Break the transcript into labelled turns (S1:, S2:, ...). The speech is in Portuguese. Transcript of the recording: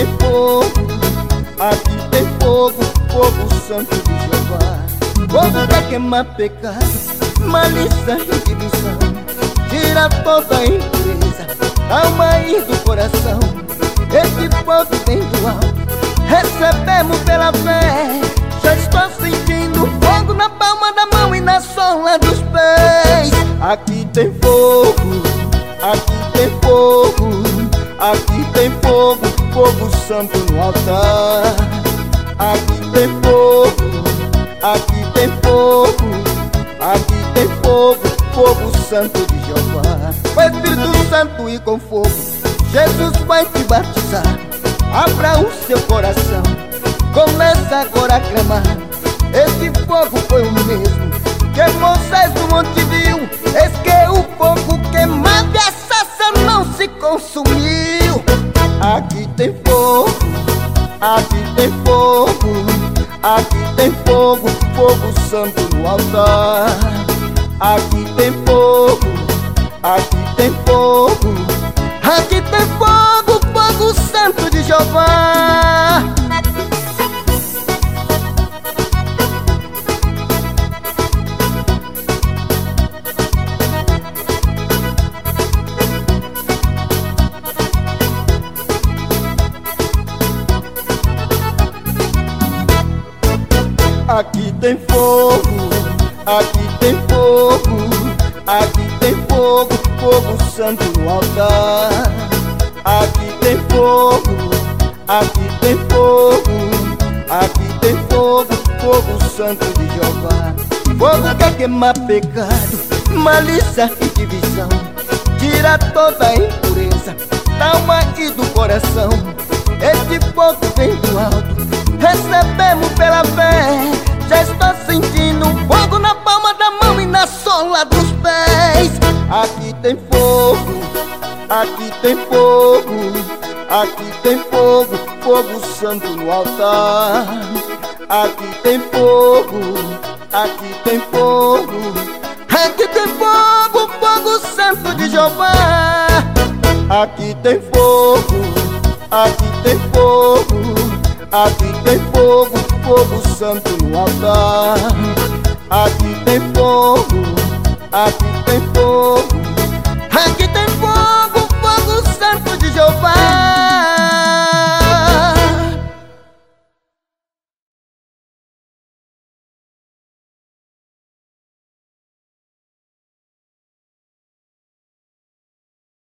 S1: tem fogo, aqui tem fogo, fogo santo de Jeová. Fogo pra queimar pecado, malícia e divisão, tira toda a impureza, alma e do coração. Esse fogo vem do alto, recebemos pela fé. Já estou sentindo fogo na palma da mão e na sola dos pés. Aqui tem fogo, aqui tem fogo, aqui tem fogo, fogo santo no altar. Aqui tem fogo, aqui tem fogo, aqui tem fogo, fogo santo de Jeová. Com o Espírito Santo e com fogo, Jesus vai te batizar. Abra o seu coração, começa agora a clamar. Esse fogo foi o mesmo que Moisés no monte viu. Eis que o fogo queimava e a sarça não se consumiu. Aqui tem fogo, aqui tem fogo, aqui tem fogo, fogo santo no altar. Aqui tem fogo, aqui tem fogo, aqui tem fogo, fogo santo de Jeová. Aqui tem fogo, aqui tem fogo, aqui tem fogo, fogo santo no altar. Aqui tem fogo, aqui tem fogo, aqui tem fogo, fogo santo de Jeová. Fogo quer queimar pecado, malícia e divisão, tira toda a impureza da alma e do coração. Esse fogo vem do alto, recebemos pela fé. Já estou sentindo fogo na palma da mão e na sola dos pés. Aqui tem fogo, aqui tem fogo, aqui tem fogo, fogo santo no altar. Aqui tem fogo, aqui tem fogo, aqui tem fogo, fogo santo de Jeová. Aqui tem fogo, aqui tem fogo, aqui tem fogo, fogo santo no altar. Aqui tem fogo, aqui